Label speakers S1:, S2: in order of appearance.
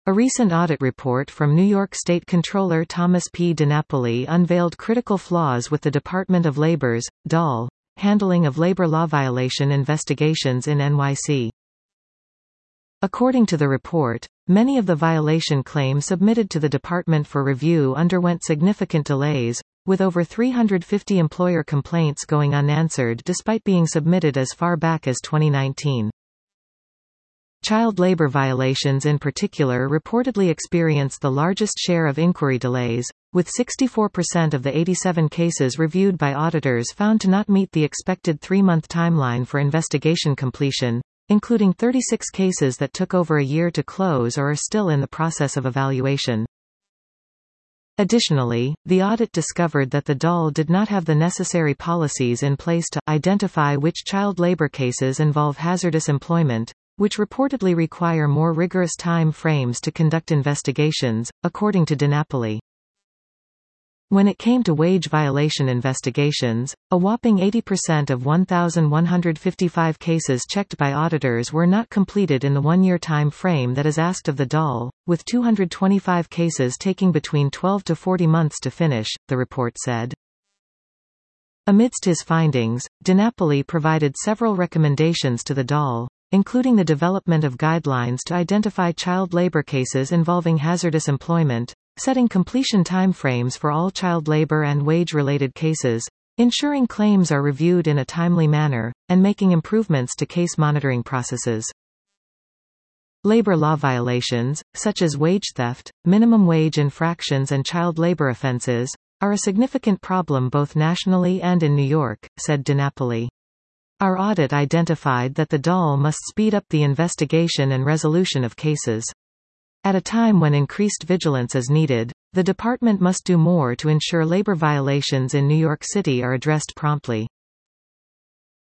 S1: A recent audit report from New York State Comptroller Thomas P. DiNapoli unveiled critical flaws with the Department of Labor's DOL handling of labor law violation investigations in NYC. According to the report, many of the violation claims submitted to the department for review underwent significant delays, with over 350 employer complaints going unanswered despite being submitted as far back as 2019. Child labor violations in particular reportedly experienced the largest share of inquiry delays, with 64% of the 87 cases reviewed by auditors found to not meet the expected 3-month timeline for investigation completion, including 36 cases that took over a year to close or are still in the process of evaluation. Additionally, the audit discovered that the DOL did not have the necessary policies in place to identify which child labor cases involve hazardous employment, which reportedly require more rigorous time frames to conduct investigations, according to DiNapoli. When it came to wage violation investigations, a whopping 80% of 1,155 cases checked by auditors were not completed in the one-year time frame that is asked of the DOL, with 225 cases taking between 12 to 40 months to finish, the report said. Amidst his findings, DiNapoli provided several recommendations to the DOL, including the development of guidelines to identify child labor cases involving hazardous employment, setting completion timeframes for all child labor and wage-related cases, ensuring claims are reviewed in a timely manner, and making improvements to case monitoring processes. Labor law violations, such as wage theft, minimum wage infractions and child labor offenses, are a significant problem both nationally and in New York, said DiNapoli. Our audit identified that the DOL must speed up the investigation and resolution of cases. At a time when increased vigilance is needed, the department must do more to ensure labor violations in New York City are addressed promptly.